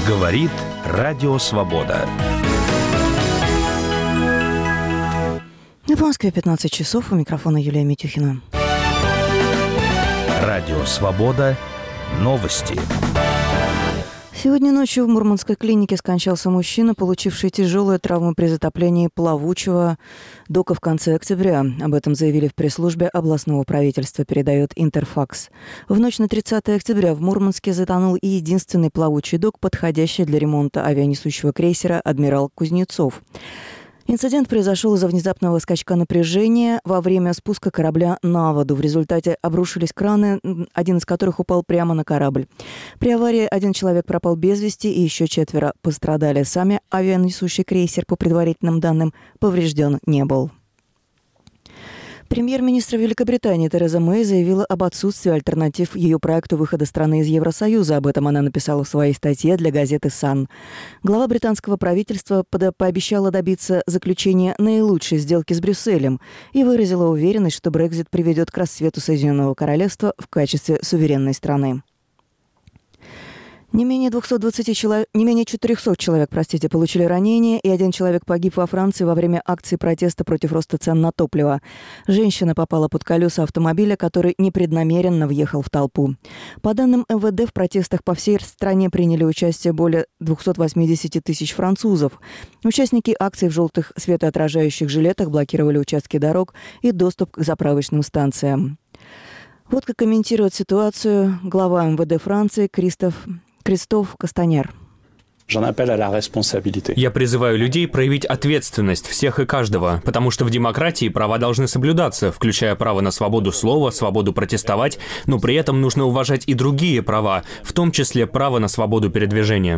Говорит Радио Свобода. В Москве 15 часов. У микрофона Юлия Митюхина. Радио Свобода. Новости. Сегодня ночью в Мурманской клинике скончался мужчина, получивший тяжелые травмы при затоплении плавучего дока в конце октября. Об этом заявили в пресс-службе областного правительства, передает Интерфакс. В ночь на 30 октября в Мурманске затонул и единственный плавучий док, подходящий для ремонта авианесущего крейсера «Адмирал Кузнецов». Инцидент произошел из-за внезапного скачка напряжения во время спуска корабля на воду. В результате обрушились краны, один из которых упал прямо на корабль. При аварии один человек пропал без вести, и еще 4 пострадали. Сами авианесущий крейсер, по предварительным данным, поврежден не был. Премьер-министр Великобритании Тереза Мэй заявила об отсутствии альтернатив ее проекту выхода страны из Евросоюза. Об этом она написала в своей статье для газеты «Сан». Глава британского правительства пообещала добиться заключения наилучшей сделки с Брюсселем и выразила уверенность, что Брексит приведет к расцвету Соединенного Королевства в качестве суверенной страны. Не менее 400 человек, получили ранения, и 1 человек погиб во Франции во время акции протеста против роста цен на топливо. Женщина попала под колеса автомобиля, который непреднамеренно въехал в толпу. По данным МВД, в протестах по всей стране приняли участие более 280 тысяч французов. Участники акции в желтых светоотражающих жилетах блокировали участки дорог и доступ к заправочным станциям. Вот как комментирует ситуацию глава МВД Франции Кристоф Кастаньер. Я призываю людей проявить ответственность всех и каждого, потому что в демократии права должны соблюдаться, включая право на свободу слова, свободу протестовать, но при этом нужно уважать и другие права, в том числе право на свободу передвижения.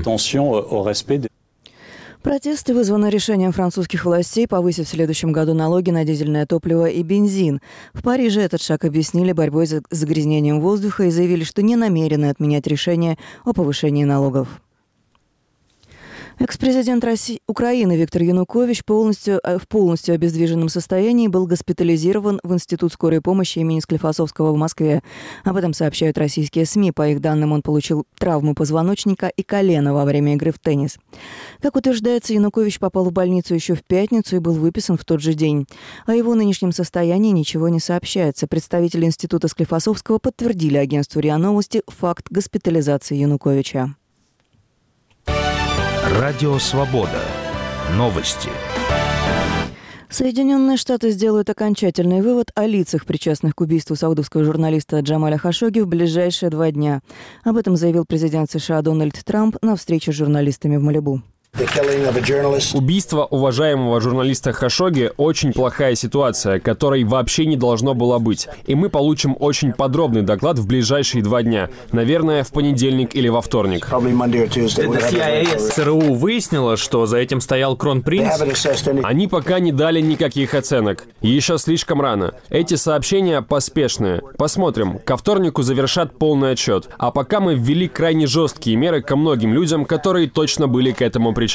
Протесты вызваны решением французских властей повысить в следующем году налоги на дизельное топливо и бензин. В Париже этот шаг объяснили борьбой с загрязнением воздуха и заявили, что не намерены отменять решение о повышении налогов. Экс-президент Украины Виктор Янукович в полностью обездвиженном состоянии был госпитализирован в Институт скорой помощи имени Склифосовского в Москве. Об этом сообщают российские СМИ. По их данным, он получил травму позвоночника и колена во время игры в теннис. Как утверждается, Янукович попал в больницу еще в пятницу и был выписан в тот же день. О его нынешнем состоянии ничего не сообщается. Представители Института Склифосовского подтвердили агентству РИА Новости факт госпитализации Януковича. Радио Свобода. Новости. Соединенные Штаты сделают окончательный вывод о лицах, причастных к убийству саудовского журналиста Джамаля Хашогги в ближайшие 2 дня. Об этом заявил президент США Дональд Трамп на встрече с журналистами в Малибу. Убийство уважаемого журналиста Хашогги – очень плохая ситуация, которой вообще не должно было быть. И мы получим очень подробный доклад в ближайшие 2 дня. Наверное, в понедельник или во вторник. ЦРУ выяснило, что за этим стоял кронпринц? Они пока не дали никаких оценок. Еще слишком рано. Эти сообщения поспешные. Посмотрим. Ко вторнику завершат полный отчет. А пока мы ввели крайне жесткие меры ко многим людям, которые точно были к этому причастны.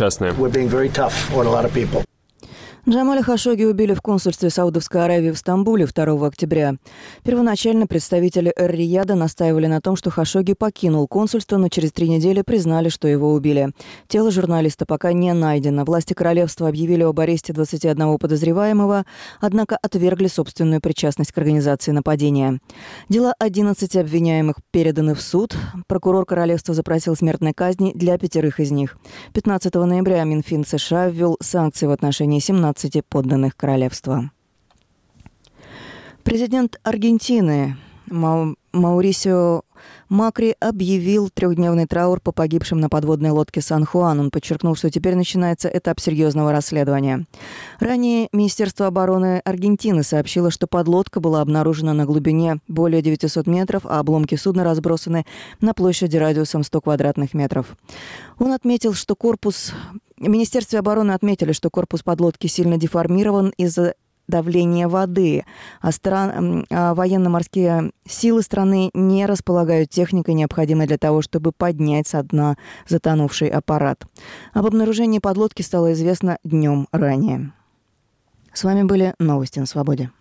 Джамаля Хашогги убили в консульстве Саудовской Аравии в Стамбуле 2 октября. Первоначально представители Эр-Рияда настаивали на том, что Хашогги покинул консульство, но через 3 недели признали, что его убили. Тело журналиста пока не найдено. Власти королевства объявили об аресте 21 подозреваемого, однако отвергли собственную причастность к организации нападения. Дела 11 обвиняемых переданы в суд. Прокурор королевства запросил смертной казни для 5 из них. 15 ноября Минфин США ввел санкции в отношении 17 подданных королевства. Президент Аргентины Маурисио Макри объявил 3-дневный траур по погибшим на подводной лодке «Сан-Хуан». Он подчеркнул, что теперь начинается этап серьезного расследования. Ранее Министерство обороны Аргентины сообщило, что подлодка была обнаружена на глубине более 900 метров, а обломки судна разбросаны на площади радиусом 100 квадратных метров. Он отметил, что В Министерстве обороны отметили, что корпус подлодки сильно деформирован из-за давления воды, а военно-морские силы страны не располагают техникой, необходимой для того, чтобы поднять со дна затонувший аппарат. Об обнаружении подлодки стало известно днем ранее. С вами были новости на Свободе.